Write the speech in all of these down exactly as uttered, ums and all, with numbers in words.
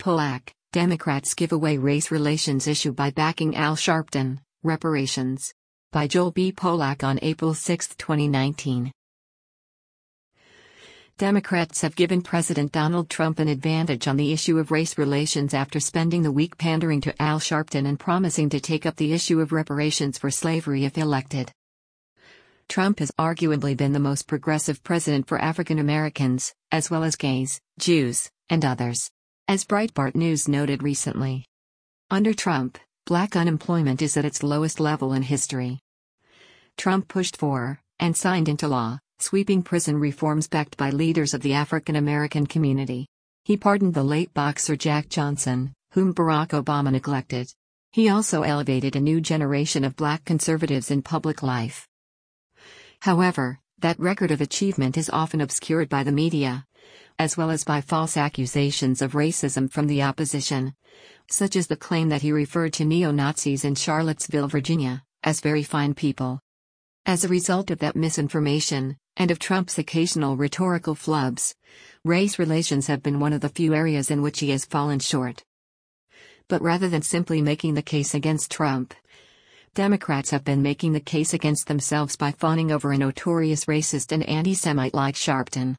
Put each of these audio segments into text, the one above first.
Polak, Democrats give away race relations issue by backing Al Sharpton, reparations. By Joel B. Polak on April sixth, twenty nineteen. Democrats have given President Donald Trump an advantage on the issue of race relations after spending the week pandering to Al Sharpton and promising to take up the issue of reparations for slavery if elected. Trump has arguably been the most progressive president for African Americans, as well as gays, Jews, and others, as Breitbart News noted recently. Under Trump, black unemployment is at its lowest level in history. Trump pushed for, and signed into law, sweeping prison reforms backed by leaders of the African American community. He pardoned the late boxer Jack Johnson, whom Barack Obama neglected. He also elevated a new generation of black conservatives in public life. However, that record of achievement is often obscured by the media, as well as by false accusations of racism from the opposition, such as the claim that he referred to neo-Nazis in Charlottesville, Virginia, as very fine people. As a result of that misinformation, and of Trump's occasional rhetorical flubs, race relations have been one of the few areas in which he has fallen short. But rather than simply making the case against Trump, Democrats have been making the case against themselves by fawning over a notorious racist and anti-Semite like Sharpton.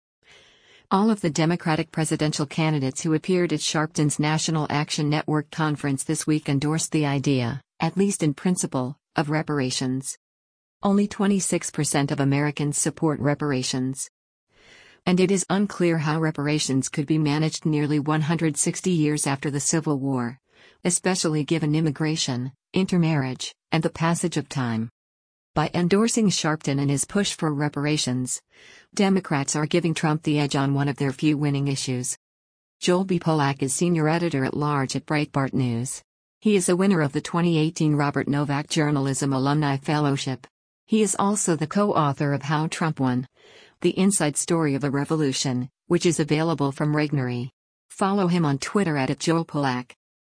All of the Democratic presidential candidates who appeared at Sharpton's National Action Network conference this week endorsed the idea, at least in principle, of reparations. Only twenty-six percent of Americans support reparations. And it is unclear how reparations could be managed nearly one hundred sixty years after the Civil War, especially given immigration, intermarriage, and the passage of time. By endorsing Sharpton and his push for reparations, Democrats are giving Trump the edge on one of their few winning issues. Joel B. Polak is senior editor-at-large at Breitbart News. He is a winner of the twenty eighteen Robert Novak Journalism Alumni Fellowship. He is also the co-author of How Trump Won: The Inside Story of a Revolution, which is available from Regnery. Follow him on Twitter at Joel Polak.